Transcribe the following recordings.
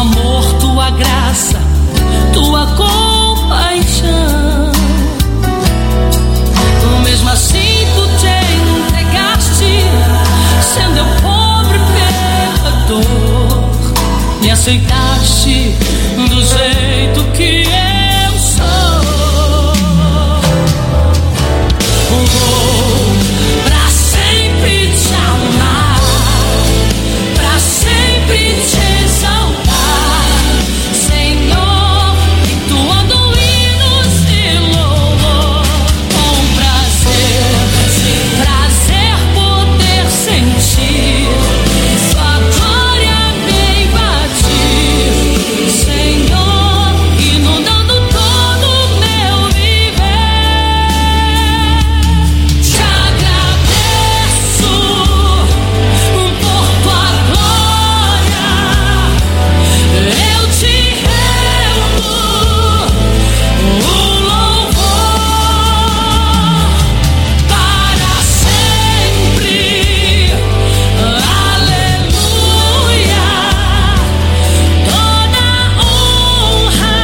amor, tua graça, tua compaixão. Mesmo assim tu te entregaste, sendo eu pobre pecador, me aceitaste do jeito que eu sou. Vou pra sempre te amar, pra sempre te exaltar, Senhor, entoando hinos de louvor, com prazer poder sentir sua glória me invadir, Senhor, inundando todo o meu viver. Te agradeço por tua glória, eu te rendo o louvor para sempre. Aleluia, toda honra,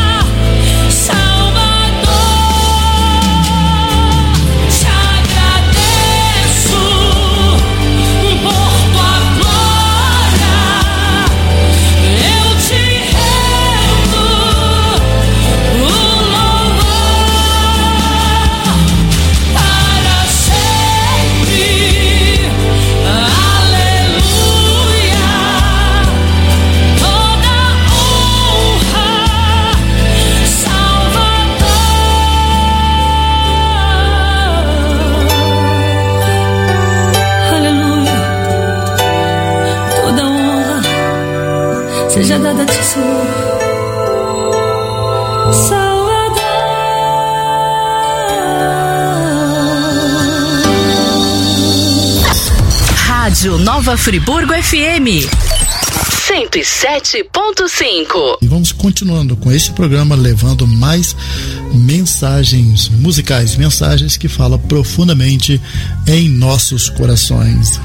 Salvador. Te agradeço por tua glória, eu te rendo o louvor para sempre. Aleluia, toda honra, Salvador. Aleluia, toda honra seja dada a ti, Senhor. Rádio Nova Friburgo FM 107.5. E vamos continuando com este programa, levando mais mensagens musicais, mensagens que falam profundamente em nossos corações.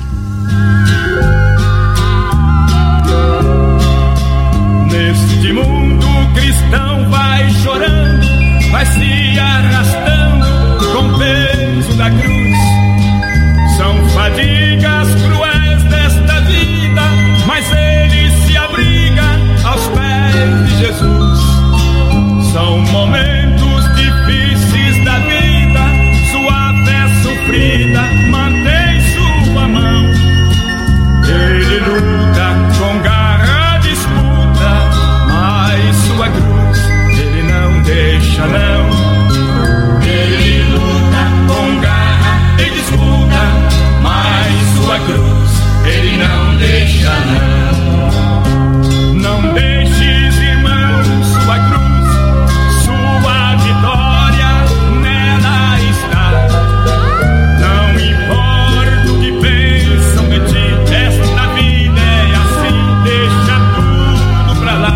Neste mundo cristão vai chorando, vai se arrastando com o peso da cruz. São fadigas cruéis desta vida, mas ele se abriga aos pés de Jesus. São momentos difíceis da vida, sua fé sofrida mantém sua mão. Ele luta com garra, disputa, mas sua cruz ele não deixa não. Ele luta com garra e disputa, mas sua cruz ele não deixa não. Não deixes, irmão, sua cruz, sua vitória nela está. Não importa o que pensam de ti, esta vida é assim, deixa tudo pra lá.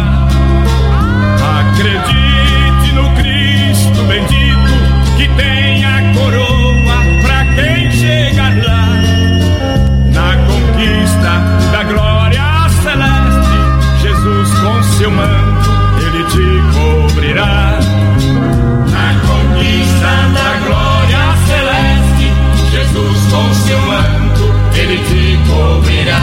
Acredite no Cristo bendito, que tem a coroa pra quem chegar lá. Na conquista da glória celeste, Jesus com seu manto ele te cobrirá. Na conquista da glória celeste, Jesus com seu manto ele te cobrirá.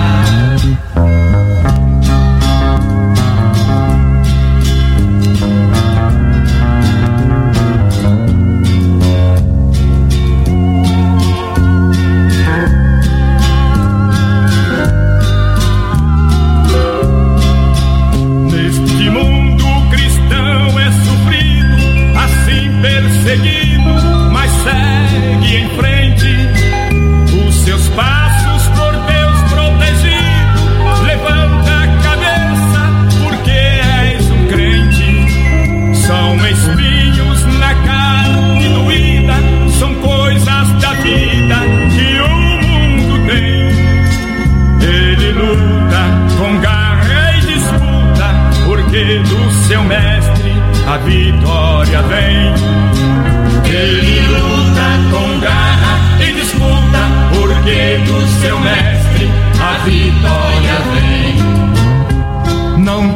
Neste mundo cristão é sofrido, assim perseguido, mas segue em frente. Os seus passos por Deus protegido, levanta a cabeça porque és um crente. São espinhos na carne doída, são coisas da vida que o mundo tem. Ele luta com garra e disputa, porque do seu mestre a vitória vem. Ele luta com garra e disputa, porque do seu mestre a vitória vem. Não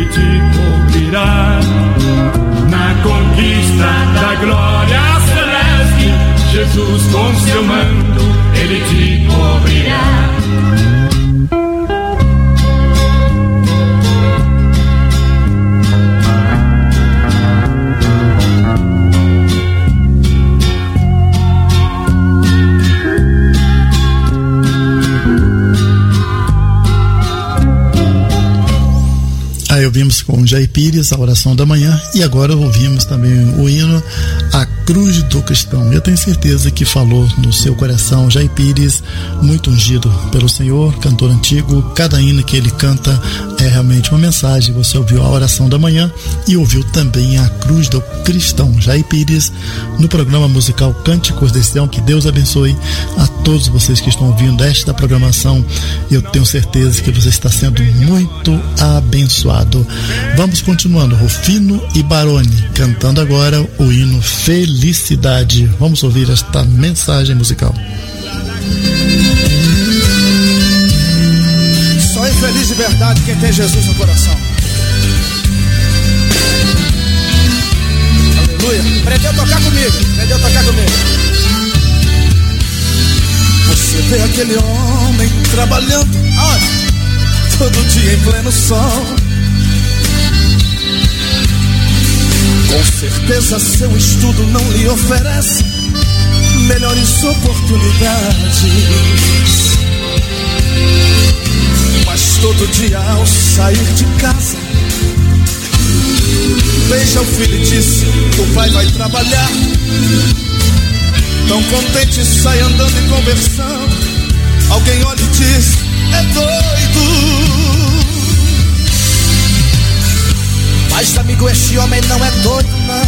te cobrirá. Na conquista da glória celeste, Jesus com seu manto, ele te cobrirá. Aí ouvimos com Jair Pires a oração da manhã e agora ouvimos também o hino A Cruz do Cristão. Eu tenho certeza que falou no seu coração. Jair Pires, muito ungido pelo Senhor, cantor antigo, cada hino que ele canta é realmente uma mensagem. Você ouviu a oração da manhã e ouviu também A Cruz do Cristão. Jair Pires no programa musical Cânticos desse Sião. Que Deus abençoe a todos vocês que estão ouvindo esta programação. Eu tenho certeza que você está sendo muito abençoado. Vamos continuando, Rufino e Baroni cantando agora o hino Felicidade. Vamos ouvir esta mensagem musical. Só é feliz de verdade quem tem Jesus no coração. Aleluia. Aprendeu a tocar comigo. Você vê aquele homem trabalhando todo dia em pleno sol. Com certeza seu estudo não lhe oferece melhores oportunidades, mas todo dia ao sair de casa veja o filho e diz: o pai vai trabalhar. Tão contente sai andando e conversando. Alguém olha e diz: é doido. Mas amigo, este homem não é doido, não.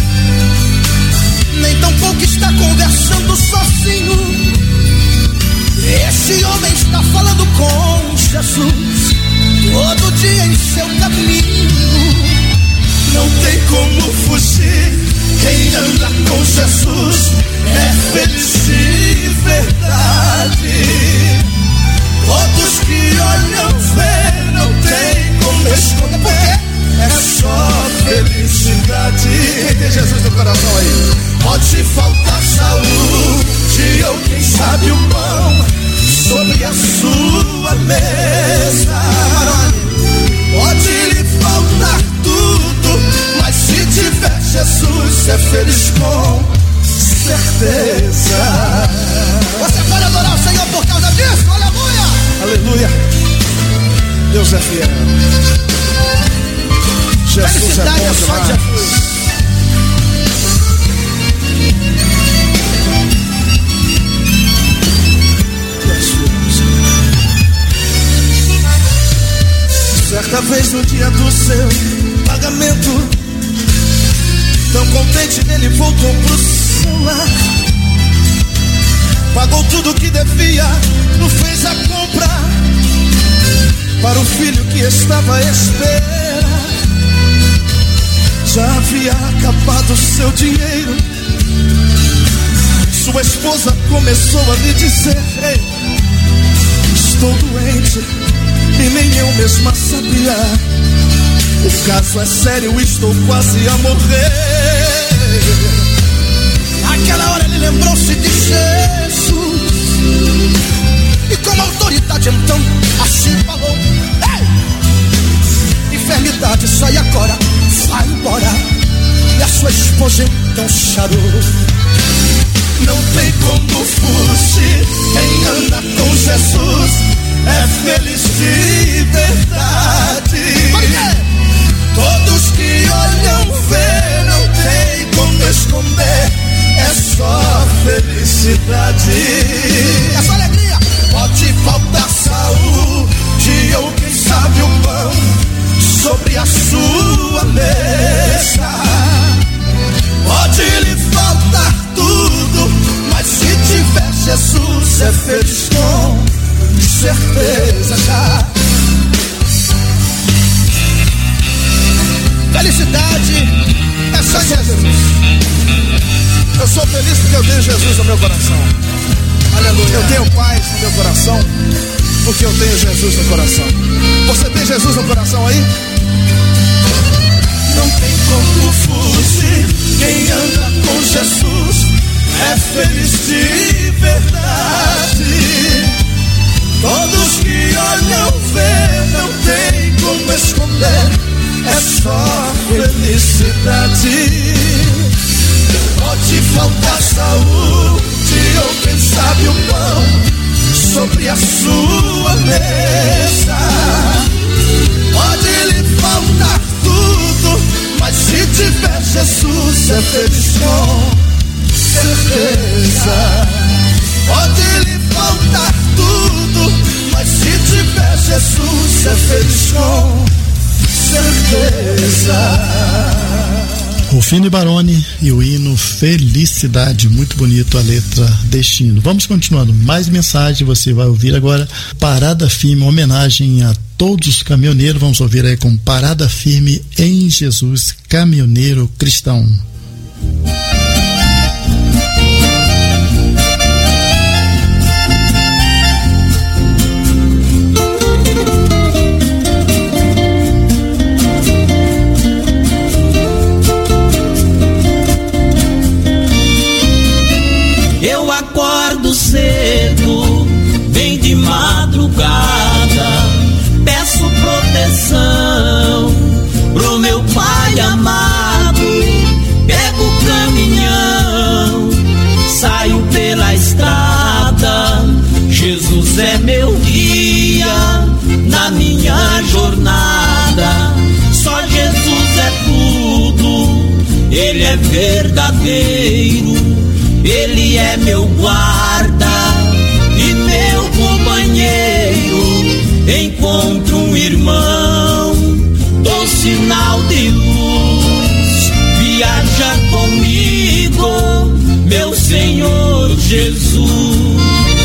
Nem tampouco está conversando sozinho. Este homem está falando com Jesus todo dia em seu caminho. Não tem como fugir. Quem anda com Jesus é feliz de verdade. Todos que olham vê, não tem como esconder. Por quê? É só felicidade. Quem tem Jesus no coração aí? Pode faltar saúde ou quem sabe o pão sobre a sua mesa. Pode lhe faltar tudo, mas se tiver Jesus é feliz com certeza. Você pode adorar o Senhor por causa disso? Aleluia! Aleluia! Deus é fiel. Jesus é bom demais. Certa vez no dia do seu pagamento, tão contente ele voltou pro seu lar. Pagou tudo que devia, não fez a compra para o filho que estava à espera. Já havia acabado seu dinheiro. Sua esposa começou a lhe dizer: ei, estou doente e nem eu mesma sabia. O caso é sério, estou quase a morrer. Naquela hora ele lembrou-se de Jesus e com autoridade então assim falou: ei, enfermidade, sai agora, vai embora. E a sua esposa então chorou. Não tem como fugir. Quem anda com Jesus é feliz de verdade. Todos que olham vê, não tem como esconder. É só felicidade. É só alegria. Pode faltar saúde ou quem sabe o pão sobre a sua mesa. Pode lhe faltar tudo, mas se tiver Jesus é feliz com certeza. Felicidade é só Jesus. Eu sou feliz porque eu tenho Jesus no meu coração. Aleluia. Eu tenho paz no meu coração porque eu tenho Jesus no coração. Você tem Jesus no coração aí? como fuge. Quem anda com Jesus é feliz de verdade. Todos que olham vê, não tem como esconder, é só felicidade. Pode faltar saúde ou quem sabe o pão sobre a sua mesa. Pode lhe faltar tudo, mas se tiver Jesus é feliz com certeza. Pode lhe faltar tudo, mas se tiver Jesus é feliz com certeza. Rufino e Baroni e o hino Felicidade, muito bonito a letra Destino. Vamos continuando, mais mensagem, você vai ouvir agora Parada Firme, homenagem a todos os caminhoneiros. Vamos ouvir aí com Parada Firme em Jesus, caminhoneiro cristão. Acordo cedo, bem de madrugada, peço proteção pro meu pai amado. Pego o caminhão, saio pela estrada. Jesus é meu guia na minha jornada. Só Jesus é tudo, Ele é verdadeiro. Ele é meu guarda e meu companheiro. Encontro um irmão, dou sinal de luz. Viaja comigo, meu Senhor Jesus.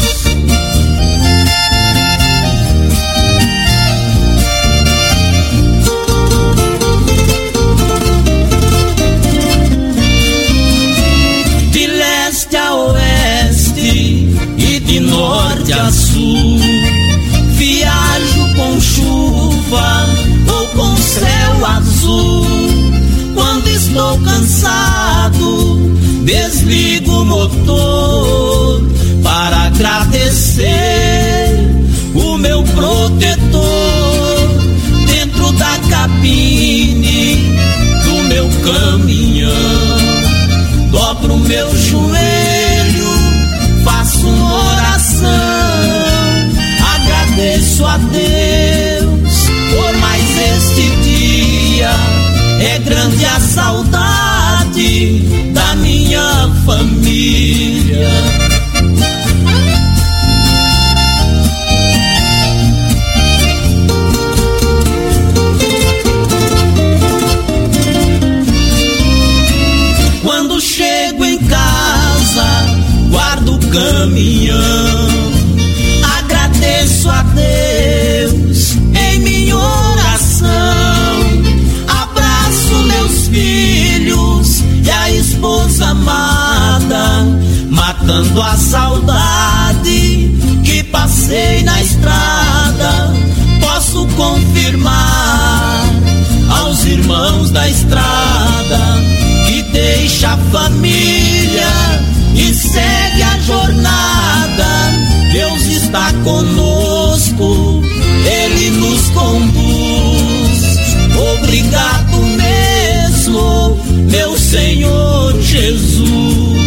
De norte a sul, viajo com chuva ou com céu azul. Quando estou cansado, desligo o motor para agradecer o meu protetor. Dentro da cabine do meu caminhão, dobro meu joelho, faço uma oração, agradeço a Deus por mais este dia. É grande a saudade da minha família. Quando chego em casa, guardo o caminhão, agradeço a Deus em minha oração. Abraço meus filhos e a esposa amada, matando a saudade que passei na estrada. Posso confirmar aos irmãos da estrada que deixa a família e segue a jornada. Deus está conosco, Ele nos conduz. Obrigado mesmo, meu Senhor Jesus.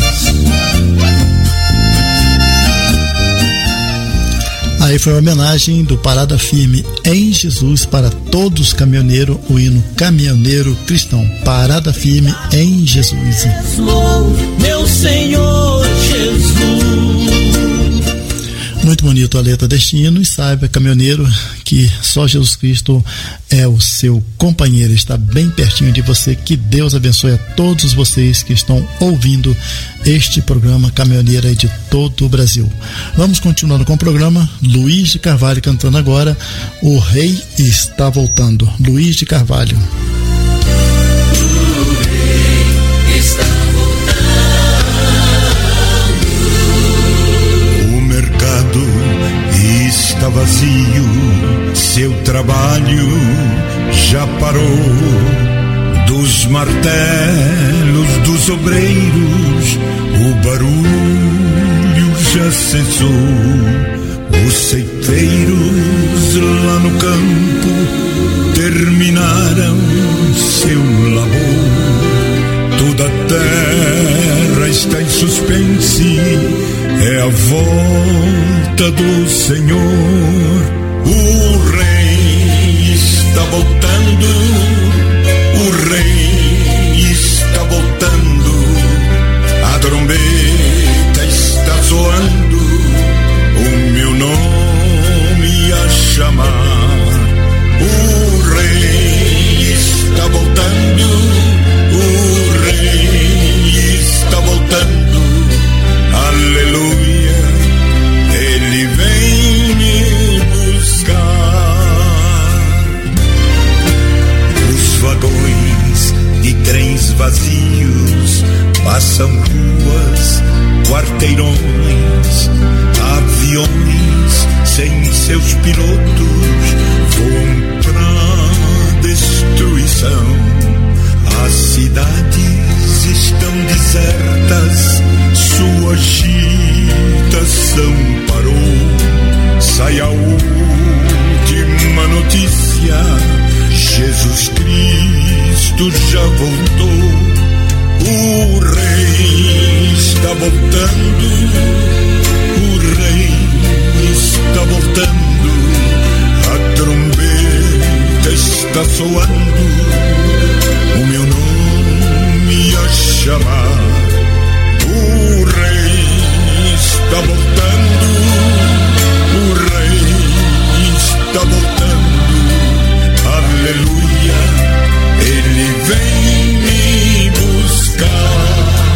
Aí foi a homenagem do Parada Firme em Jesus para todos os caminhoneiros, o hino Caminhoneiro Cristão. Parada Firme em Jesus. Meu Senhor Jesus. Muito bonito a letra Destino, e saiba, caminhoneiro, que só Jesus Cristo é o seu companheiro, está bem pertinho de você. Que Deus abençoe a todos vocês que estão ouvindo este programa Caminhoneiro aí de todo o Brasil. Vamos continuando com o programa. Luiz de Carvalho cantando agora O Rei Está Voltando. Luiz de Carvalho. O Rei está voltando. O mercado está vazio, seu trabalho já parou. dos martelos dos obreiros, o barulho já cessou. Os ceifeiros lá no campo terminaram seu labor. Toda a terra está em suspense, é a volta do Senhor. O Rei está voltando, o Rei está voltando, a trombeta está soando, o meu nome a chamar. O Rei está voltando, o Rei está voltando, aleluia, Ele vem me buscar. Os vagões de trens vazios passam ruas, quarteirões, aviões sem seus pilotos voam pra destruição. As cidades estão desertas, sua agitação parou. Sai a última notícia, Jesus Cristo já voltou. O Rei está voltando, o Rei está voltando, a trombeta está soando, o meu nome a chamar. O Rei está voltando, o Rei está voltando, aleluia, Ele vem me buscar.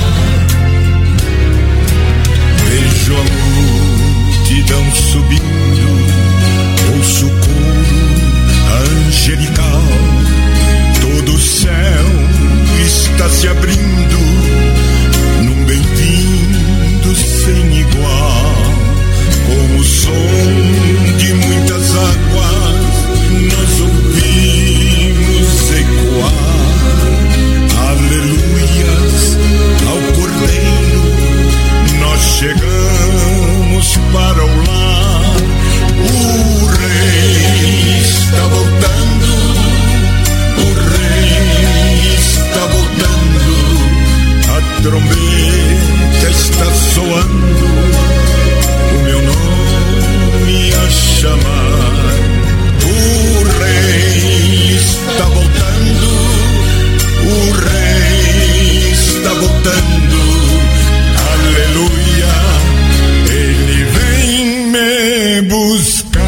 Vejo a multidão subindo, ouço o coro angelical, todo o céu está se abrindo num bem-vindo sem igual. Com o som de muitas águas nós ouvimos ecoar aleluias ao Cordeiro, nós chegamos para o lar. O Rei está voltando, o Rei está voltando, a trombeta está soando, o meu nome a chamar. O Rei está voltando, o Rei está voltando, aleluia, Ele vem me buscar.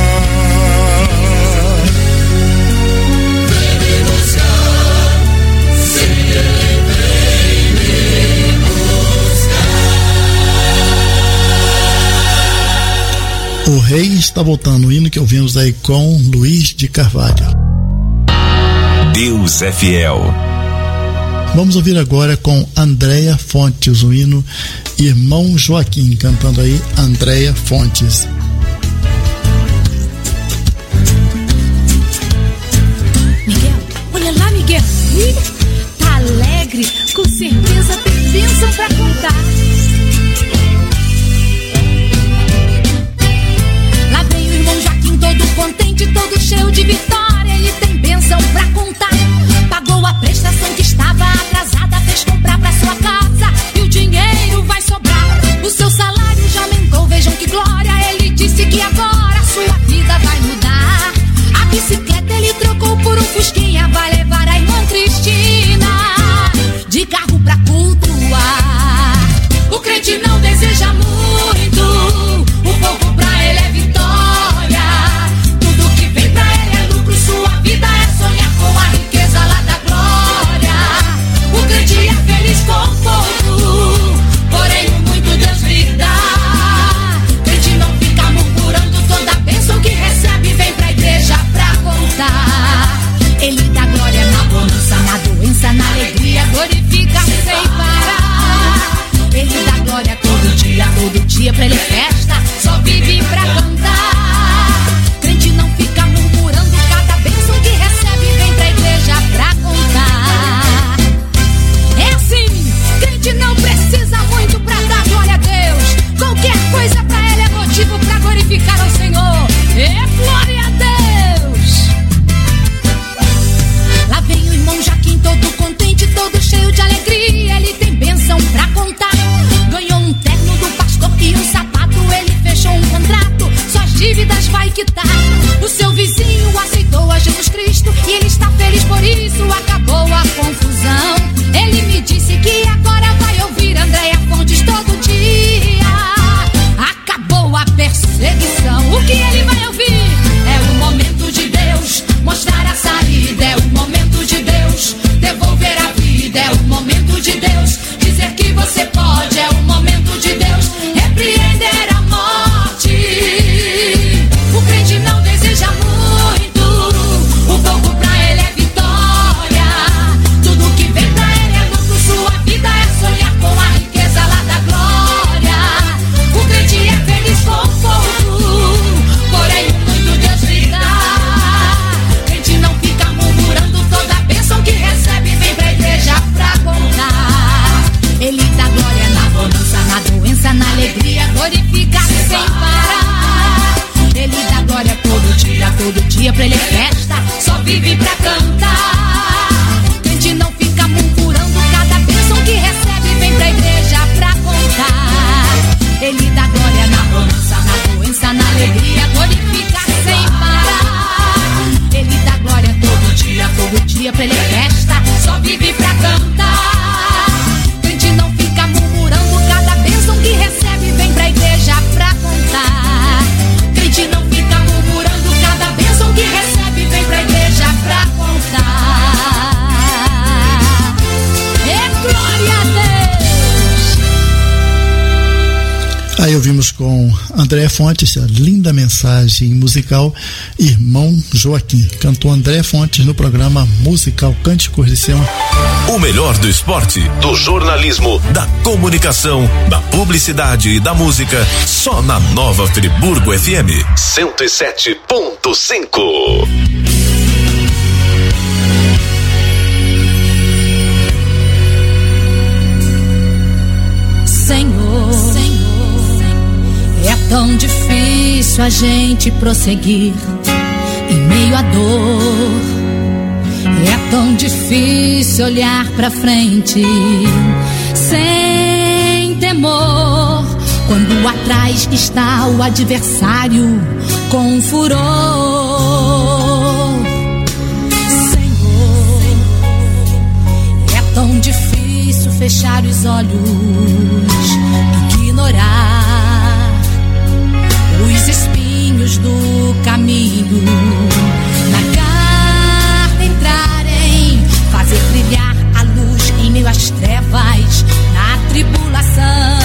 Vem me buscar, sim, Ele vem me buscar. O Rei está voltando, o hino que ouvimos aí com Luiz de Carvalho. Deus é fiel. Vamos ouvir agora com Andréia Fontes, o hino Irmão Joaquim, cantando aí Andréia Fontes. Miguel, olha lá, Miguel. Ih, tá alegre, com certeza tem bênção pra contar. Lá vem o irmão Joaquim todo contente, todo cheio de vitória. Ele tem bênção pra contar. Pagou a prestação que estava atrasada, fez comprar pra sua casa e o dinheiro vai sobrar. O seu salário já aumentou, vejam que glória. Ele diz vive pra cantar. Crente não fica murmurando, cada bênção que recebe vem pra igreja pra contar. Ele dá glória na bonança, na doença, na alegria, glorifica sem parar. Ele dá glória todo dia pra ele é festa, só vive pra cantar. Crente não fica murmurando, cada bênção que recebe vem pra igreja pra contar. Crente não fica murmurando, cada bênção que recebe vem pra igreja pra contar. É glória a Deus. Aí ouvimos com André Fontes a linda mensagem musical Irmão Joaquim. Cantou André Fontes no programa musical Cânticos de Sião. O melhor do esporte, do jornalismo, da comunicação, da publicidade e da música, só na Nova Friburgo FM 107.5. Senhor, é tão difícil a gente prosseguir em meio à dor. É tão difícil olhar pra frente sem temor, quando atrás está o adversário com furor. Senhor, é tão difícil fechar os olhos, ignorar os espinhos do caminho, na carne entrarem, fazer brilhar a luz em meio às trevas, na tribulação.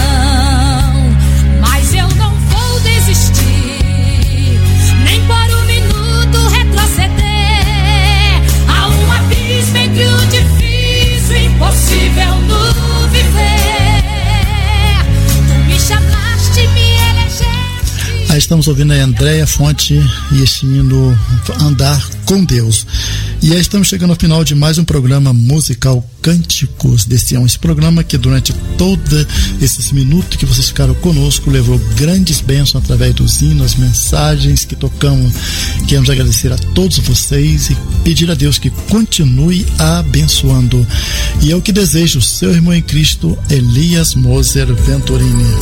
Mas eu não vou desistir, nem por um minuto retroceder. Há um abismo entre o difícil e impossível no viver. Tu me chamaste, me elegeste. Aí estamos ouvindo a Andréia Fonte e este hino Andar com Deus. E aí estamos chegando ao final de mais um programa musical Cânticos de Sião. Esse programa que durante todos esses minutos que vocês ficaram conosco levou grandes bênçãos através dos hinos, mensagens que tocamos. Queremos agradecer a todos vocês e pedir a Deus que continue abençoando. E é o que desejo, seu irmão em Cristo, Elias Moser Venturini.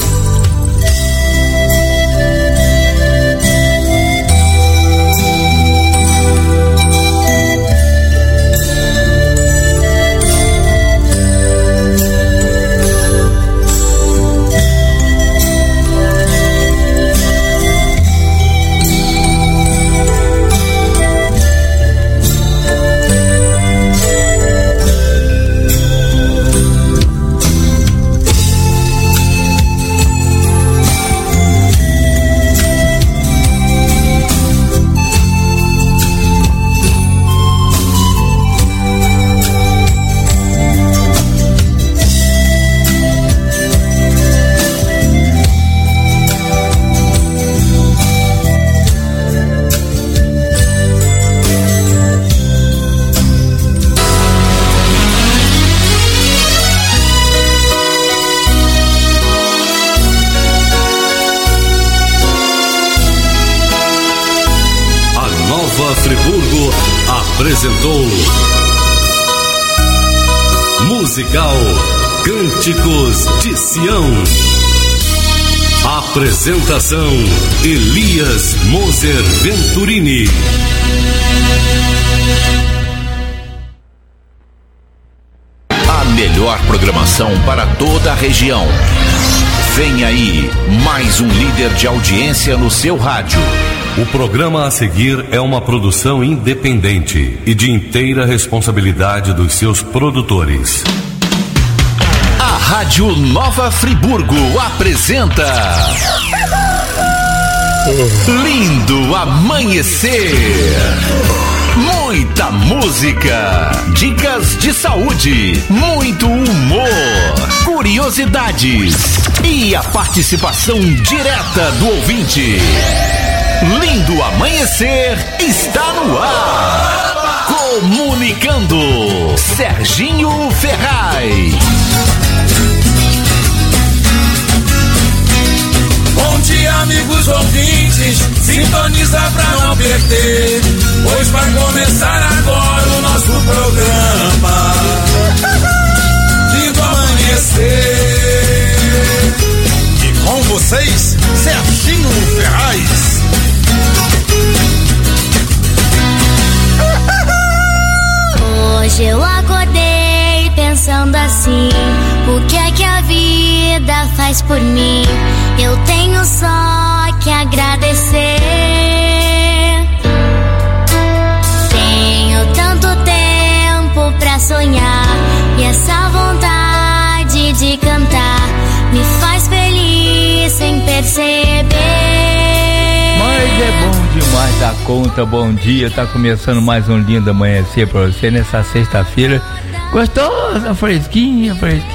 Friburgo apresentou Musical Cânticos de Sião. Apresentação Elias Moser Venturini. A melhor programação para toda a região. Vem aí mais um líder de audiência no seu rádio. O programa a seguir é uma produção independente e de inteira responsabilidade dos seus produtores. A Rádio Nova Friburgo apresenta Lindo Amanhecer. Muita música, dicas de saúde, muito humor, curiosidades e a participação direta do ouvinte. Lindo Amanhecer está no ar. Comunicando, Serginho Ferraz. Bom dia, amigos ouvintes, sintoniza pra não perder, pois vai começar a 16, Serginho Ferraz. Hoje eu acordei pensando assim: o que é que a vida faz por mim? Eu tenho só que agradecer. Tenho tanto tempo pra sonhar, e essa vontade de cantar me faz feliz sem perceber. Mas é bom demais da conta. Bom dia, tá começando mais um lindo amanhecer pra você nessa sexta-feira gostosa, fresquinha.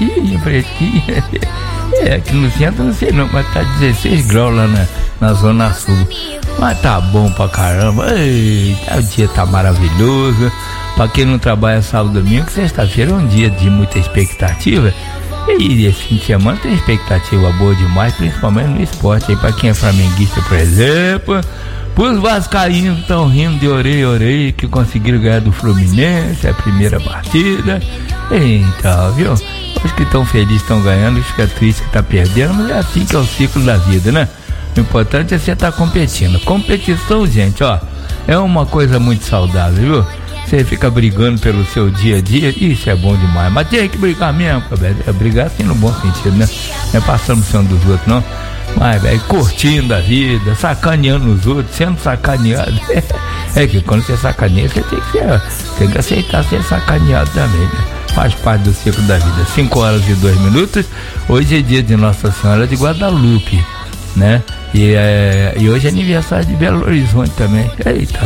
Aqui no centro não sei não, mas tá 16 graus lá na zona sul. Mas tá bom pra caramba. Eita, o dia tá maravilhoso. Pra quem não trabalha sábado e domingo, sexta-feira é um dia de muita expectativa. E esse fim de semana tem expectativa boa demais, principalmente no esporte. Aí pra quem é flamenguista, por exemplo, pros vascaínos que estão rindo de orelha a orelha, que conseguiram ganhar do Fluminense a primeira partida. Então, viu? Os que estão felizes estão ganhando, os que é triste que tá perdendo, mas é assim que é o ciclo da vida, né? O importante é você estar competindo. Competição, gente, ó, é uma coisa muito saudável, viu? Você fica brigando pelo seu dia a dia, isso é bom demais, mas tem que brigar mesmo, velho. É brigar assim no bom sentido, né? Não é passando por cima dos outros, não. Mas, velho, curtindo a vida, sacaneando os outros, sendo sacaneado. É que quando você sacaneia, você tem que aceitar ser sacaneado também, né? Faz parte do ciclo da vida. 5h02. Hoje é dia de Nossa Senhora de Guadalupe, né? E hoje é aniversário de Belo Horizonte também. Eita,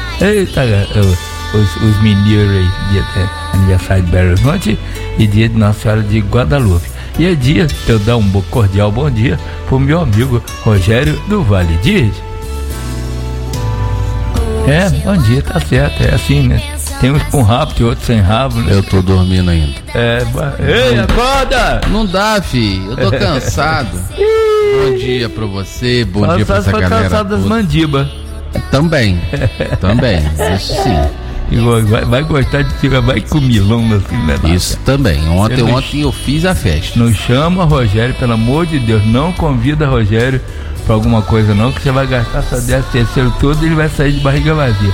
os mineiros aí, dia de aniversário de Belo Horizonte e dia de Nossa Senhora de Guadalupe. E é dia de eu dar um cordial bom dia pro meu amigo Rogério do Vale Dias. Bom dia, tá certo, é assim, né? Tem uns com rabo e outros sem rabo, né? Eu tô dormindo ainda. Ei, acorda! Não dá, filho, eu tô cansado. Bom dia pra você, bom dia pra essa galera. Cansado das mandibas. Também, isso sim. E vai gostar de ficar, vai com milão assim, né? Isso também. Ontem eu fiz a festa. Não chama Rogério, pelo amor de Deus, não convida Rogério pra alguma coisa não, que você vai gastar sua 13º todo e ele vai sair de barriga vazia.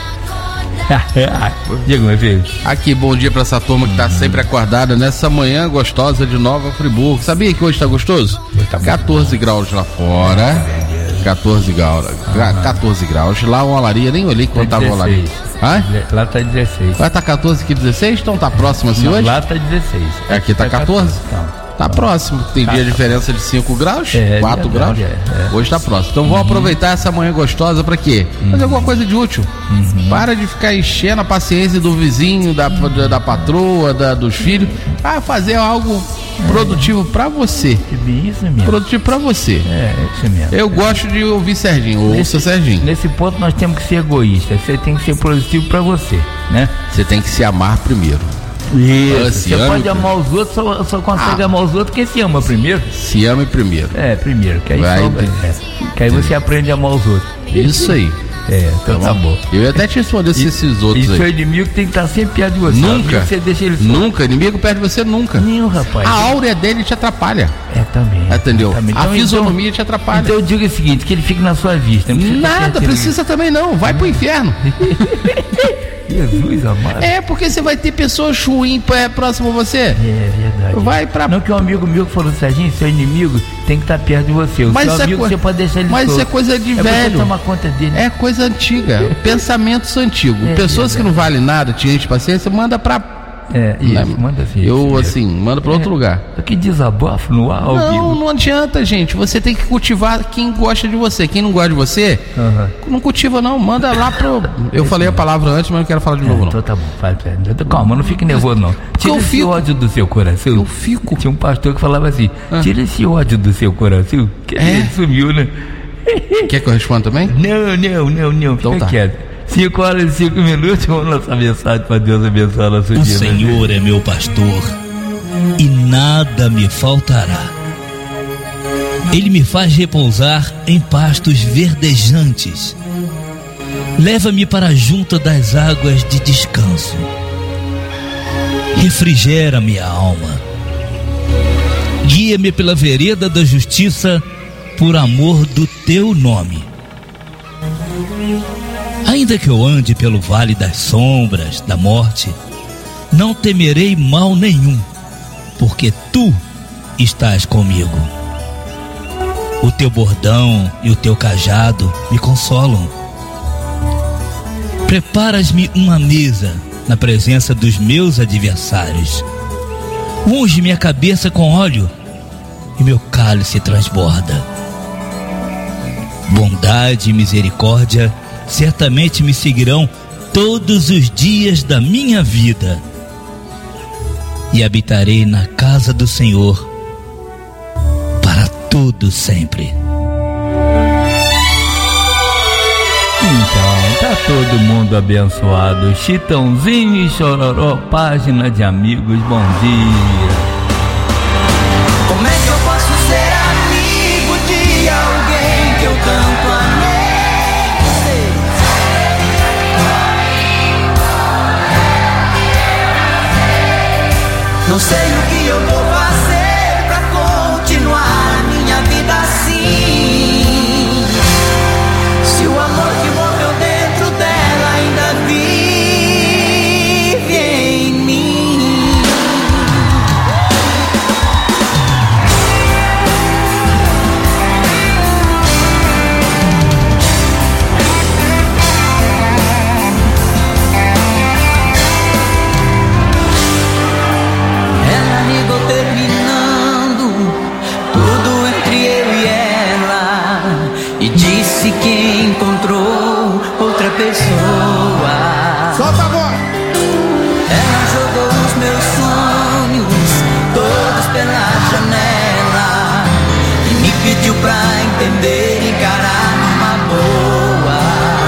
Diego, meu filho. Aqui, bom dia pra essa turma que tá sempre acordada nessa manhã gostosa de Nova Friburgo. Sabia que hoje tá gostoso? 14 graus lá fora. 14 graus. Lá uma olaria, nem olhei quando tava olaria. Lá tá 16. Vai tá 14 aqui 16? Então tá próximo assim hoje? Lá tá 16. Aqui tá 14? Tá próximo. Tem dia de diferença de 5 graus, 4 graus. Hoje tá próximo. Então vamos aproveitar essa manhã gostosa pra quê? Fazer alguma coisa de útil. Para de ficar enchendo a paciência do vizinho, da patroa, dos filhos. Fazer algo produtivo pra você. Isso mesmo. Produtivo pra você. Isso mesmo. Eu gosto de ouvir Serginho. Ouça Serginho. Nesse ponto nós temos que ser egoístas. Você tem que ser produtivo pra você, né? Você tem que se amar primeiro. Isso. Você pode amar os outros, só consegue amar os outros quem se ama primeiro. Se ame primeiro. Primeiro, que aí que aí você aprende a amar os outros. Isso aí. Então tá bom. Eu ia até te responder se esses outros aí. E seu inimigo tem que estar sempre perto de você. Nunca. Você deixa ele nunca. Inimigo perto de você nunca. Nenhum, rapaz. A áurea dele te atrapalha. Também. Entendeu? Também. A fisionomia te atrapalha. Então eu digo o seguinte, que ele fique na sua vista. Nada, precisa também não. Vai pro inferno. Jesus amado. Porque você vai ter pessoas ruins próximo a você. É verdade. Vai pra... Não, que um amigo meu falou, Serginho, seu inimigo tem que estar perto de você. O seu amigo você pode deixar ele solto. Mas isso é coisa de velho. Você tomar conta dele. É coisa antiga. Pensamentos antigos. Pessoas que não valem nada, te enche paciência, manda pra... manda assim. Manda pra outro lugar. Que desabafo no ar. Não adianta, gente. Você tem que cultivar quem gosta de você. Quem não gosta de você, não cultiva não. Manda lá pro... Eu falei a palavra antes, mas não quero falar de novo não. Então tá bom, calma, não fique nervoso não. Tira esse ódio do seu coração. Eu fico. Tinha um pastor que falava assim, tira esse ódio do seu coração. Que ele sumiu, né? Quer que eu responda também? Não. Então fica quieto. 5h05, vamos lançar mensagem para Deus abençoar a nossa vida. O Senhor é meu pastor e nada me faltará. Ele me faz repousar em pastos verdejantes. Leva-me para junto das águas de descanso. Refrigera minha alma. Guia-me pela vereda da justiça por amor do teu nome. Ainda que eu ande pelo vale das sombras da morte, não temerei mal nenhum, porque tu estás comigo. O teu bordão e o teu cajado me consolam. Preparas-me uma mesa na presença dos meus adversários. Unge minha cabeça com óleo e meu cálice transborda. Bondade e misericórdia certamente me seguirão todos os dias da minha vida, e habitarei na casa do Senhor para todo sempre. Então, tá todo mundo abençoado. Chitãozinho e Chororó, página de amigos, bom dia. Como é que eu posso ser amigo de alguém que eu tanto amei? Não sei o que eu vou fazer pra continuar a minha vida assim. Se o amor que morreu dentro dela ainda vive em mim. Ela ligou terminando tudo entre eu e ela e disse que encontrou outra pessoa. Solta a voz! Ela jogou os meus sonhos todos pela janela e me pediu pra entender e encarar numa boa.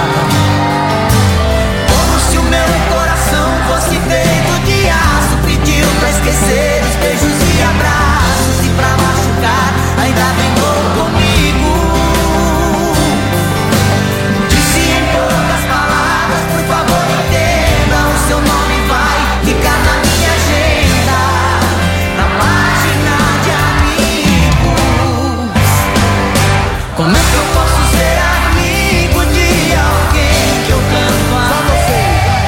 Como se o meu coração fosse feito de aço, pediu pra esquecer os beijos e abraços, e pra machucar ainda brincou comigo. Disse em poucas palavras, por favor entenda, o seu nome vai ficar na minha agenda, na página de amigos. Como é que eu posso ser amigo de alguém que eu tanto amei?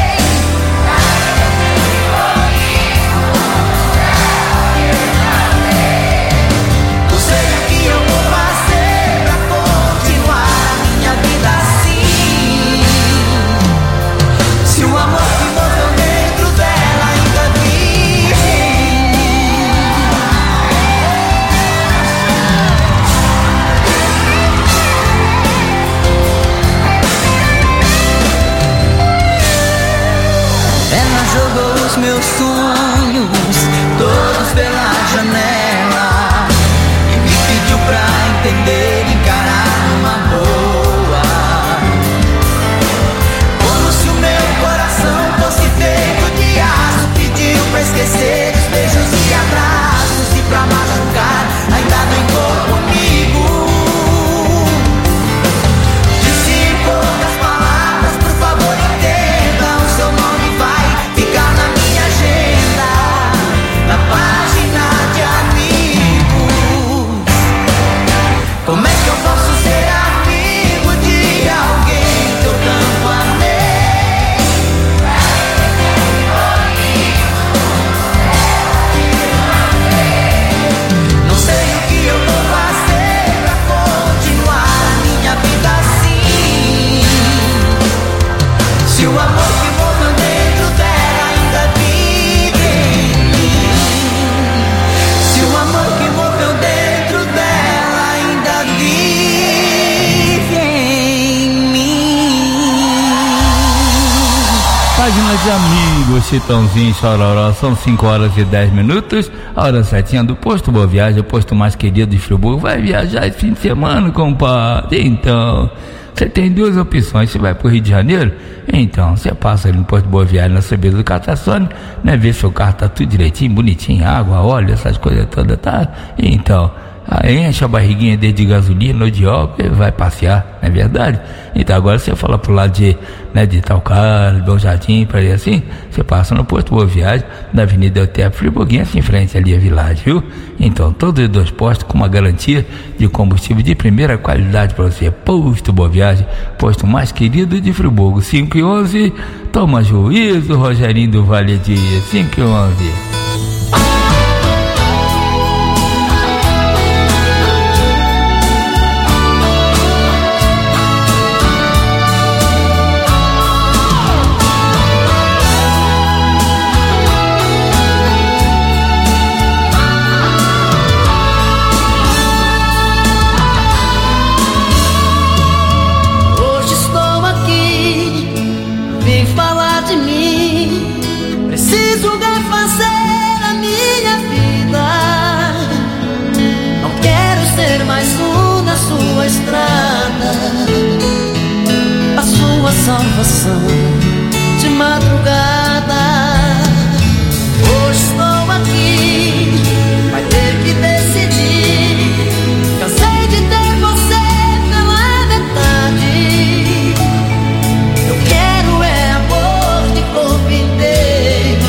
Não sei o que eu vou fazer pra continuar a minha vida assim. Se o amor que morreu dentro dela ainda vive em mim. Ela jogou os meus sonhos todos pela janela e me pediu pra entender e encarar numa boa. Como se o meu coração fosse feito de aço, pediu pra esquecer os beijos e abraços, e pra machucar ainda brincou comigo. Disse em poucas palavras, por favor entenda, o seu nome vai ficar na minha agenda, na página de amigos. Como é que eu posso ser amigo de alguém que eu tanto amei? Não sei o que eu vou fazer pra continuar a minha vida assim. Se o amor que morreu dentro dela ainda vive em mim. Se o amor que morreu dentro dela ainda vive em mim. Página de amigos, Chitãozinho e Chororó, são 5h10, a hora certinha do Posto Boa Viagem, o posto mais querido de Friburgo. Vai viajar esse fim de semana, compadre? Então, você tem duas opções. Você vai pro Rio de Janeiro? Então, você passa ali no Posto Boa Viagem, na subida do Catassone, né? Ver se o carro tá tudo direitinho, bonitinho, água, óleo, essas coisas todas, tá? Então, enche a barriguinha dele de gasolina ou de álcool e vai passear, não é verdade? Então agora você fala pro lado de Itaucara, Bom Jardim, para aí assim, você passa no Posto Boa Viagem, na Avenida Euterpe Friburguinho, assim em frente ali a Village, viu? Então, todos os 2 postos com uma garantia de combustível de primeira qualidade para você. Posto Boa Viagem, posto mais querido de Friburgo, 5 e 11, toma juízo, Rogerinho do Vale de 5 e 11. Salvação de madrugada. Hoje estou aqui, vai ter que decidir. Cansei de ter você pela metade. Eu quero é amor de corpo inteiro,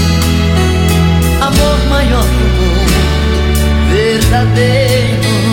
amor maior que o amor verdadeiro.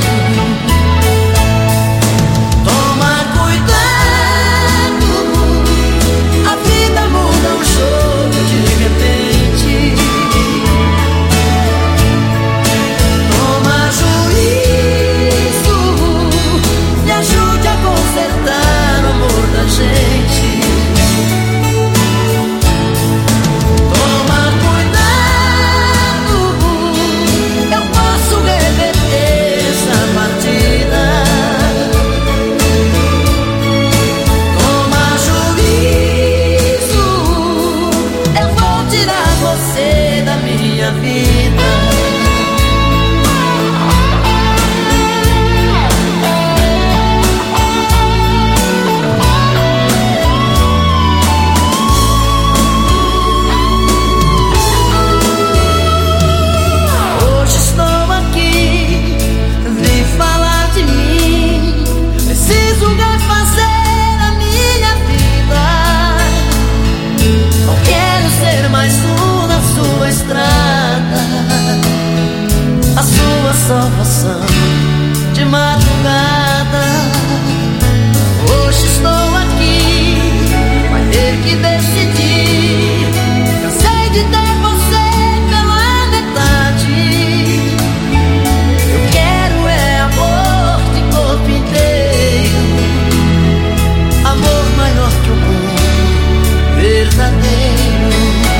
Salvação de madrugada. Hoje estou aqui, vai ter que decidir. Cansei de ter você pela metade. Eu quero é amor de corpo inteiro, amor maior que o amor verdadeiro.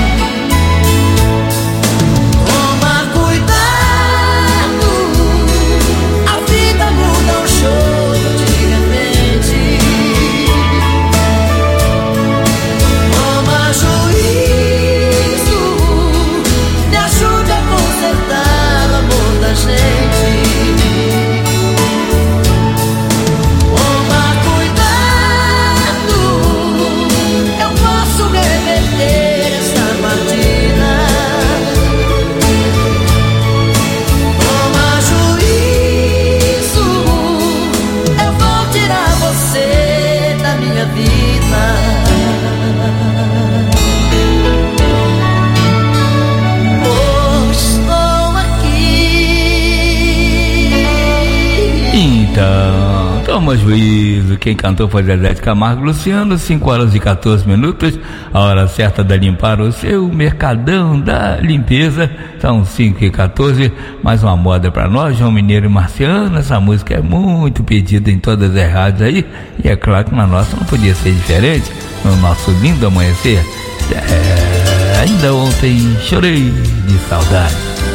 Então, toma juízo. Quem cantou foi Zezé de Camargo Luciano. 5 horas e 14 minutos, a hora certa da limpar o seu mercadão da limpeza. São 5 e 14, mais uma moda pra nós, João Mineiro e Marciano. Essa música é muito pedida em todas as rádios aí, e é claro que na nossa não podia ser diferente. No nosso lindo amanhecer, ainda ontem chorei de saudade.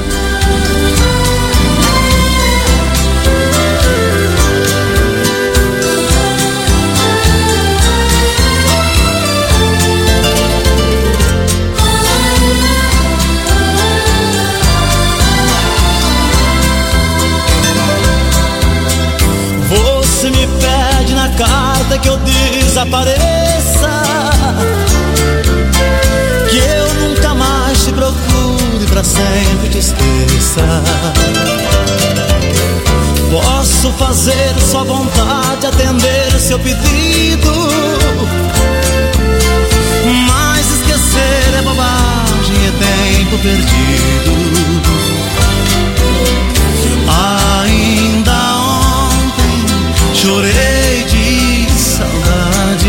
Você me pede na carta que eu desapareça, que eu nunca mais te procure, pra sempre te esqueça. fazer sua vontade, atender seu pedido. Mas esquecer é bobagem, é tempo perdido. Ainda ontem chorei de saudade,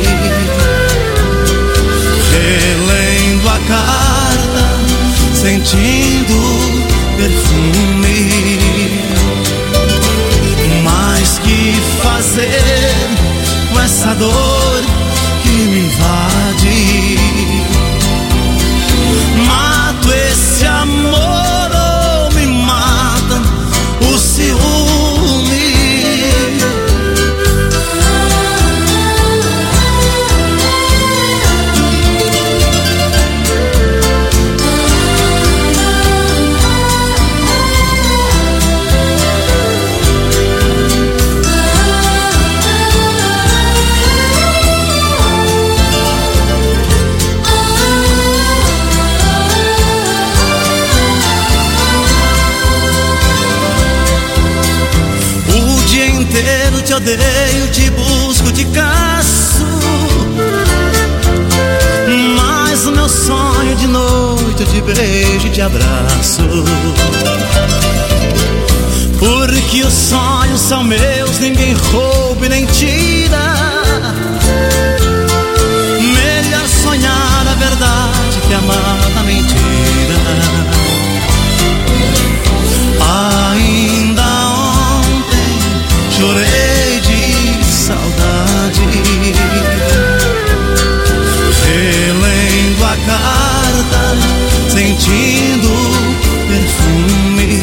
relendo a carta, sentindo perfume. Mas que fazer com essa dor que me invade? Mato esse amor ou me mata o ciúme? Te odeio, te busco, te caço, mas o meu sonho de noite eu te beijo e te abraço. Porque os sonhos são meus, ninguém rouba e nem tira. Melhor sonhar a verdade que amar a mentira. Ainda ontem chorei de saudade, relendo a carta, sentindo perfume.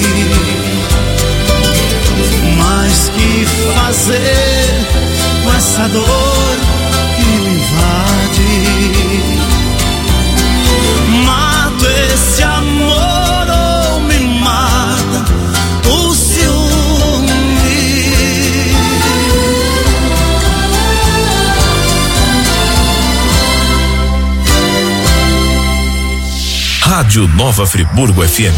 Mas que fazer com essa dor que me invade? Mato esse amor ou me mata o ciúme? Rádio Nova Friburgo FM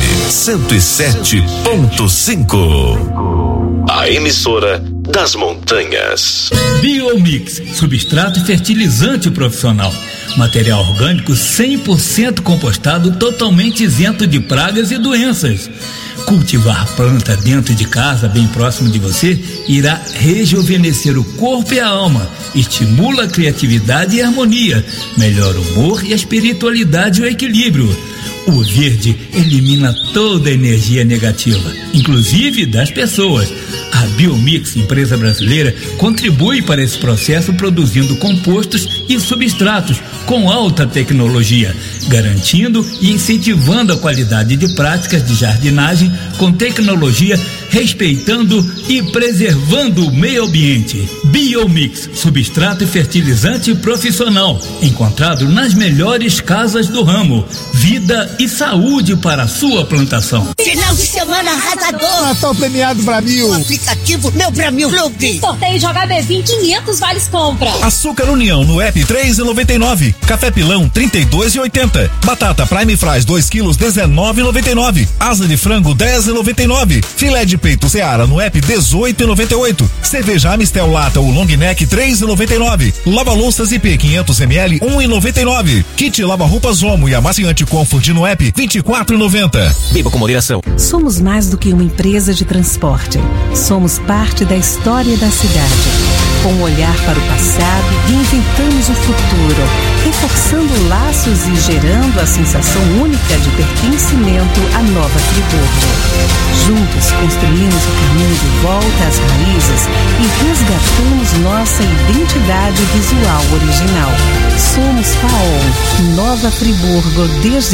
107.5. A emissora das montanhas. Biomix, substrato e fertilizante profissional. Material orgânico 100% compostado, totalmente isento de pragas e doenças. Cultivar planta dentro de casa, bem próximo de você, irá rejuvenescer o corpo e a alma, estimula a criatividade e a harmonia, melhora o humor e a espiritualidade e o equilíbrio. O verde elimina toda a energia negativa, inclusive das pessoas. A Biomix, empresa brasileira, contribui para esse processo produzindo compostos e substratos com alta tecnologia, garantindo e incentivando a qualidade de práticas de jardinagem com tecnologia, respeitando e preservando o meio ambiente. Biomix, substrato e fertilizante profissional, encontrado nas melhores casas do ramo. Vida e saúde para a sua plantação. Final de semana arrasador. Natal premiado Bramil. Aplicativo Meu Bramil Clube. Sorteio de HB20, 500 vales compra. Açúcar União no app 3,99. Café Pilão 32,80. Batata Prime Fries 2 quilos 19,99. Asa de frango 10,99. Filé de peito Seara no app 18,98. Cerveja Amistel Lata ou Long Neck 3,99. Lava louças IP 500 ml 1,99. Kit lava roupas Omo e amaciante Comfort no app 24,90. Beba com moderação. Somos mais do que uma empresa de transporte. Somos parte da história da cidade. Com um olhar para o passado, reinventamos o futuro, reforçando laços e gerando a sensação única de pertencimento à Nova Friburgo. Juntos construímos o caminho de volta às raízes e resgatamos nossa identidade visual original. Somos FAOL, Nova Friburgo desde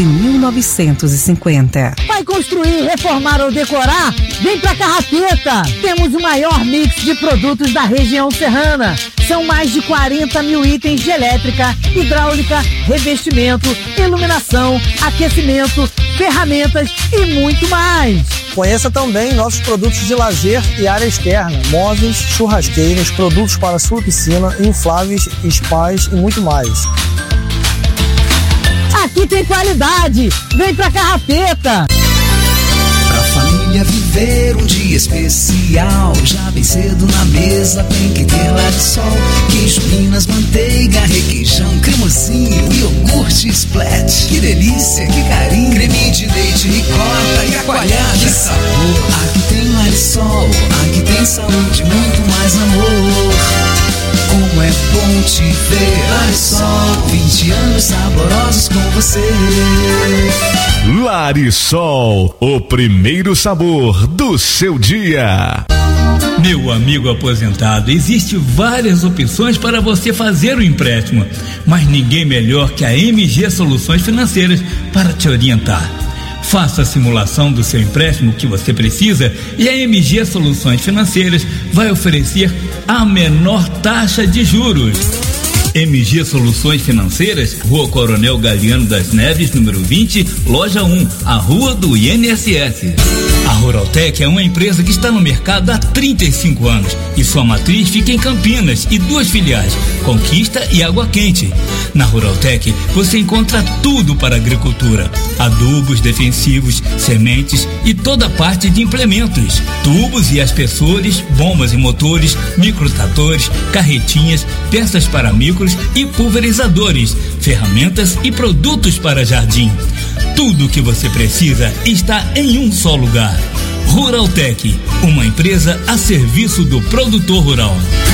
1950. Vai construir, reformar ou decorar? Vem pra Carrapeta! Temos o maior mix de produtos da região serrana. São mais de 40 mil itens de elétrica, hidráulica, revestimento, iluminação, aquecimento, ferramentas e muito mais. Conheça também nossos produtos de lazer e área externa, móveis, churrasqueiras, produtos para sua piscina, infláveis, spas e muito mais. Aqui tem qualidade! Vem pra Carrapeta! Pra família viver viver um dia especial, já bem cedo na mesa tem que ter Larisol. Queijo, minas, manteiga, requeijão, cremosinho, iogurte Splat. Que delícia, que carinho, creme de leite, ricota e coalhada. Que sabor, aqui tem Larisol, aqui tem saúde, muito mais amor. Como é bom te ver, Larisol, 20 anos saborosos com você. Larisol, o primeiro sabor do seu dia. Meu amigo aposentado, existem várias opções para você fazer o empréstimo, mas ninguém melhor que a MG Soluções Financeiras para te orientar. Faça a simulação do seu empréstimo que você precisa e a MG Soluções Financeiras vai oferecer a menor taxa de juros. MG Soluções Financeiras, Rua Coronel Galiano das Neves, número 20, loja 1, a Rua do INSS. A Ruraltec é uma empresa que está no mercado há 35 anos e sua matriz fica em Campinas e 2 filiais, Conquista e Água Quente. Na Ruraltec você encontra tudo para a agricultura: adubos, defensivos, sementes e toda a parte de implementos, tubos e aspersores, bombas e motores, microtratores, carretinhas, peças para micros e pulverizadores, ferramentas e produtos para jardim. Tudo o que você precisa está em um só lugar. Ruraltec, uma empresa a serviço do produtor rural.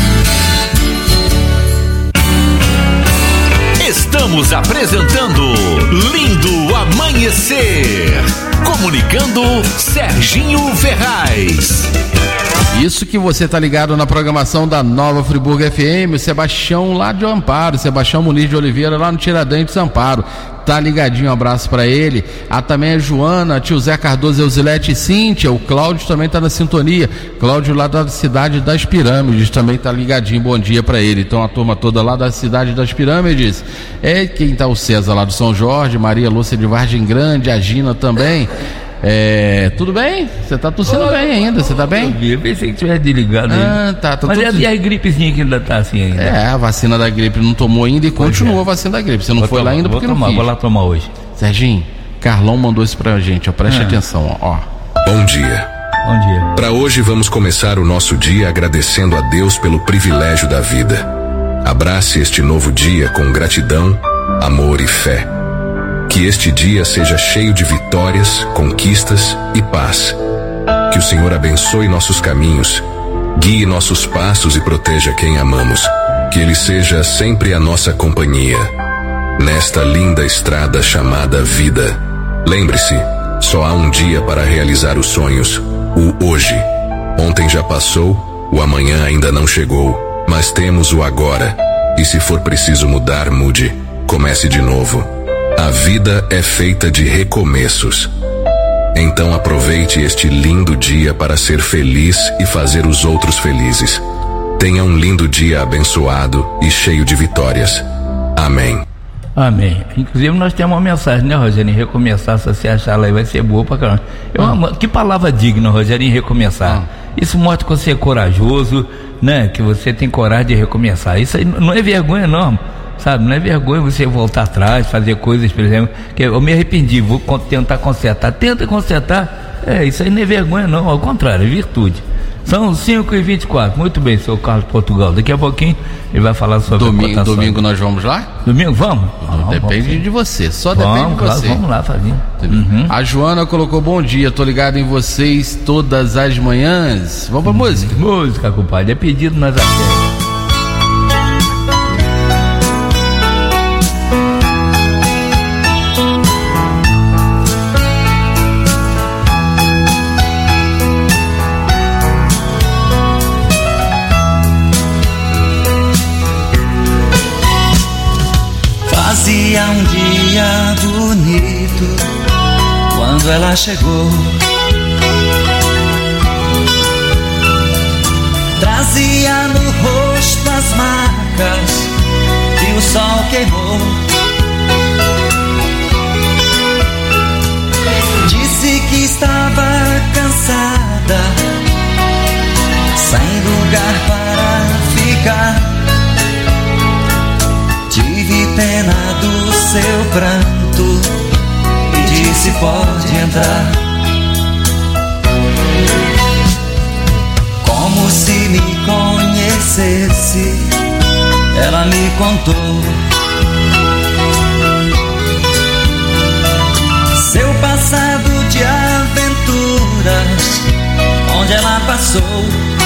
Estamos apresentando Lindo Amanhecer. Comunicando Serginho Ferraz. Isso que você tá ligado na programação da Nova Friburgo FM, o Sebastião lá de Amparo, Sebastião Muniz de Oliveira lá no Tiradentes Amparo. Tá ligadinho, um abraço pra ele. Também a Joana, tio Zé Cardoso, Eusilete e Cíntia. O Cláudio também tá na sintonia. Cláudio lá da cidade das Pirâmides também tá ligadinho, bom dia pra ele. Então a turma toda lá da cidade das Pirâmides. Quem tá o César lá do São Jorge, Maria Lúcia de Vargem Grande, a Gina também. Tudo bem? Você tá tossindo bem ainda, você tá bem? Eu pensei que tivesse desligado aí. Tá mas tudo... e a gripezinha que ainda tá assim ainda? A vacina da gripe não tomou ainda e continua a vacina da gripe. Você não foi lá ainda porque não quis. Vou lá tomar hoje. Serginho, Carlão mandou isso pra gente, ó, preste atenção, ó. Bom dia. Bom dia. Para hoje vamos começar o nosso dia agradecendo a Deus pelo privilégio da vida. Abrace este novo dia com gratidão, amor e fé. Que este dia seja cheio de vitórias, conquistas e paz. Que o Senhor abençoe nossos caminhos, guie nossos passos e proteja quem amamos. Que Ele seja sempre a nossa companhia nesta linda estrada chamada vida. Lembre-se, só há um dia para realizar os sonhos, o hoje. Ontem já passou, o amanhã ainda não chegou, mas temos o agora. E se for preciso mudar, mude. Comece de novo. A vida é feita de recomeços. Então aproveite este lindo dia para ser feliz e fazer os outros felizes. Tenha um lindo dia abençoado e cheio de vitórias. Amém. Amém. Inclusive nós temos uma mensagem, né, Rogério? Recomeçar, se você achar lá, vai ser boa pra caramba. Que palavra digna, Rogério, recomeçar. Isso mostra que você é corajoso, né? Que você tem coragem de recomeçar. Isso aí não é vergonha, não. Sabe, não é vergonha você voltar atrás, fazer coisas, por exemplo, que eu me arrependi, vou tentar consertar. Tenta consertar, isso aí não é vergonha não, ao contrário, é virtude. São 5h24, muito bem, seu Carlos Portugal. Daqui a pouquinho ele vai falar sobre domingo nós vamos lá? Domingo, vamos? Depende de você, só depende de você. Vamos lá, Fabinho. A Joana colocou bom dia, tô ligado em vocês todas as manhãs. Vamos pra música? Música, compadre, é pedido, nós acertamos. Fazia um dia bonito quando ela chegou. Trazia no rosto as marcas que o sol queimou. Disse que estava cansada, sem lugar para ficar. Tive pena do seu pranto e disse: pode entrar. esquecesse, ela me contou seu passado de aventuras, onde ela passou.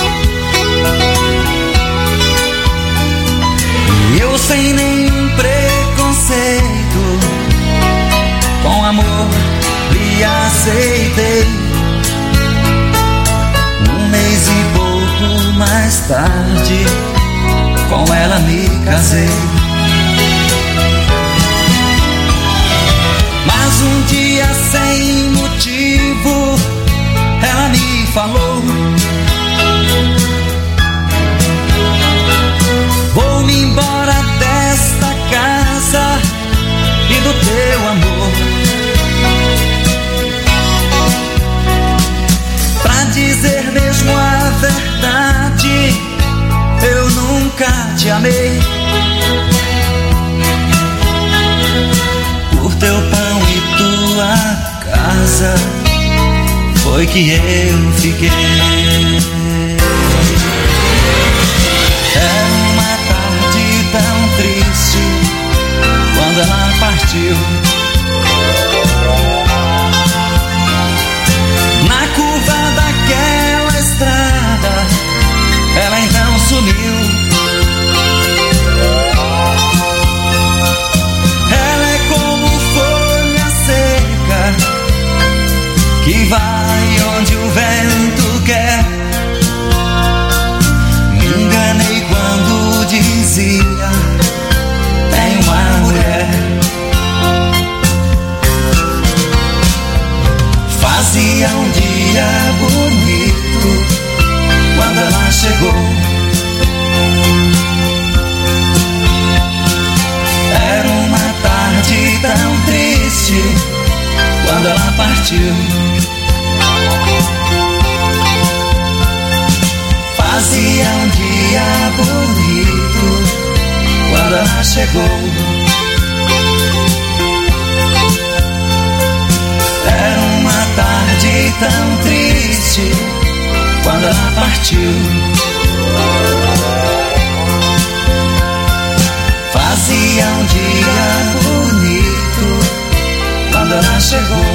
E eu sem nenhum preconceito, com amor lhe aceitei. Um mês e pouco mais tarde, com ela me casei. Mas um dia sem motivo, ela me falou: vou-me embora desta casa e do teu amor. Pra dizer mesmo a verdade, eu nunca te amei. Por teu pão e tua casa foi que eu fiquei. Era uma tarde tão triste quando ela partiu. Na curva daquela estrada, ela então sumiu. Ela é como folha seca que vai onde o vento quer. Me enganei quando dizia: tem uma mulher. Fazia um dia bonito quando ela chegou. Era uma tarde tão triste quando ela partiu. Fazia um dia bonito quando ela chegou. Era uma tarde tão triste quando ela partiu. Fazia um dia bonito quando ela chegou.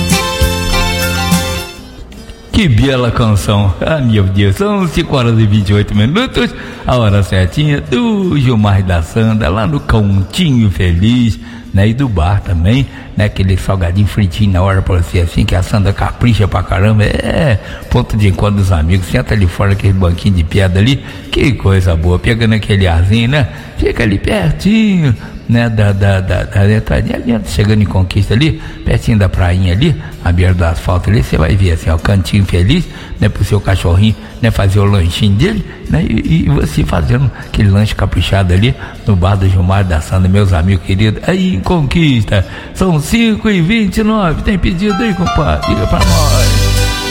Que bela canção. Ah, meu Deus, são 5h28, a hora certinha do Gilmar da Sandra, lá no Cantinho Feliz, né? E do bar também, né? Aquele salgadinho fritinho na hora pra você, assim, que a Sandra capricha pra caramba. É ponto de encontro dos amigos. Senta ali fora, aquele banquinho de pedra ali, que coisa boa, pegando aquele arzinho, né? Fica ali pertinho, né, da entradinha, chegando em Conquista ali, pertinho da prainha ali, à beira do asfalto ali, você vai ver assim, ó, Cantinho Feliz, né, pro seu cachorrinho, né, fazer o lanchinho dele, né, e você fazendo aquele lanche caprichado ali, no bar do Gilmar da Sandra, meus amigos queridos, aí em Conquista, são 5h29, tem pedido aí, compadre, diga pra nós.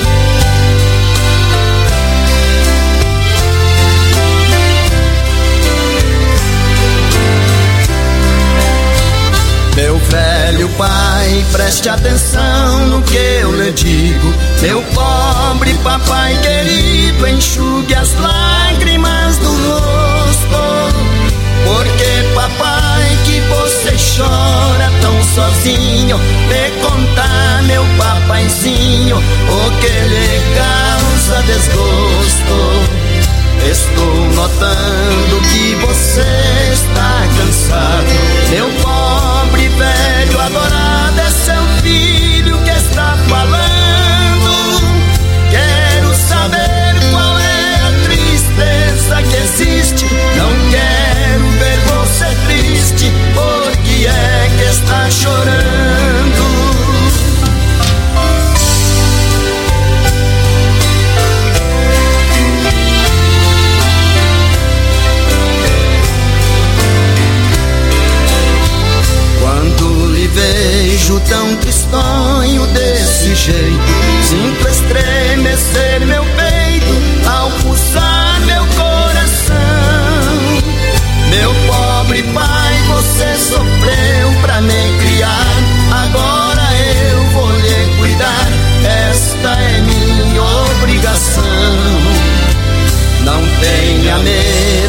Meu velho pai, preste atenção no que eu lhe digo. Meu pobre papai querido, enxugue as lágrimas do rosto. Porque papai, que você chora tão sozinho, me conta, meu papaizinho, o que lhe causa desgosto. Estou notando que você está cansado. Meu pobre velho adorado, é seu filho que está falando. Quero saber qual é a tristeza que existe. Não quero ver você triste. Por que é que está chorando? Vejo tão tristonho desse jeito, sinto estremecer meu peito ao pulsar meu coração. Meu pobre pai, você sofreu pra me criar, agora eu vou lhe cuidar, esta é minha obrigação. Não tenha medo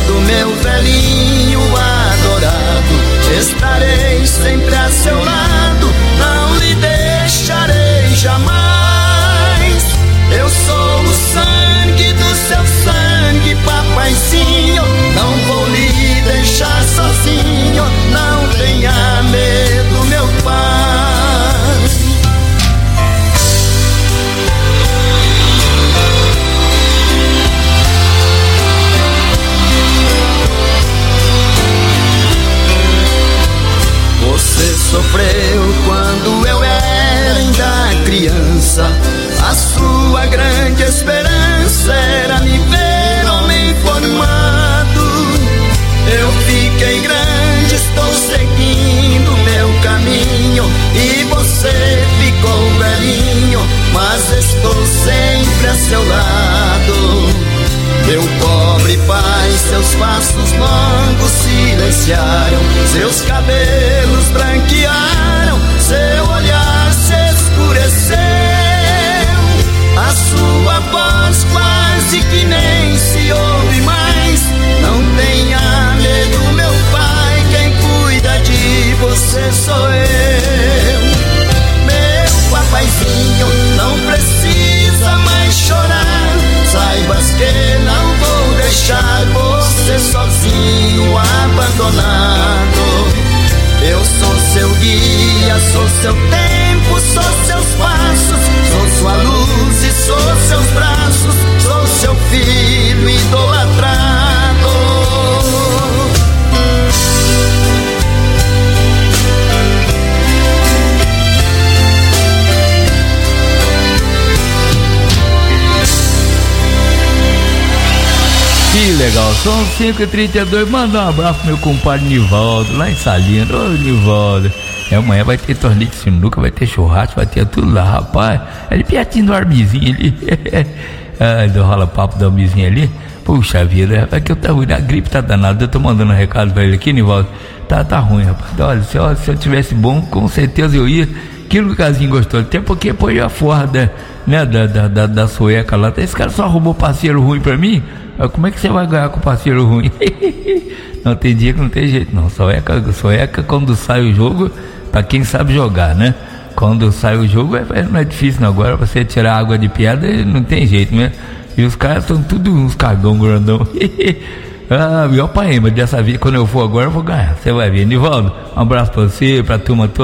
sofreu quando eu era ainda criança. A sua grande esperança era me ver homem formado. Eu fiquei grande, estou seguindo meu caminho, e você ficou velhinho, mas estou sempre a seu lado. Meu pobre pai, seus passos longos silenciaram, seus cabelos branquearam, seu olhar se escureceu. A sua voz quase que nem se ouve mais. Não tenha medo, meu pai, quem cuida de você sou eu. Meu papaizinho, não precisa mais chorar. Saibas que não vou deixar você sozinho, abandonado. Eu sou seu guia, sou seu tempo, sou seus passos, sou sua luz e sou seus braços, sou seu filho idolatrado. Que legal, são 5h32. Manda um abraço pro meu compadre Nivaldo, lá em Salinas. Ô Nivaldo, amanhã vai ter torneio de sinuca, vai ter churrasco, vai ter tudo lá, rapaz. É ali pertinho do armizinho ali. Do rola papo do armizinho ali. Puxa vida, rapaz, que eu tava ruim, a gripe tá danada. Eu tô mandando um recado pra ele aqui, Nivaldo. Tá ruim, rapaz. Olha, se eu tivesse bom, com certeza eu ia. Que lugarzinho gostoso. Até porque foi a forra né, da sueca lá. Esse cara só roubou parceiro ruim pra mim. Como é que você vai ganhar com parceiro ruim? Não tem dia que não tem jeito não. Sueca quando sai o jogo, pra quem sabe jogar, né? Quando sai o jogo não é difícil não. Agora você tirar água de pedra não tem jeito, né? E os caras são tudo uns cagão grandão. Meu pai, mas dessa vez quando eu for agora eu vou ganhar. Você vai ver. Nivaldo, um abraço pra você, pra turma toda.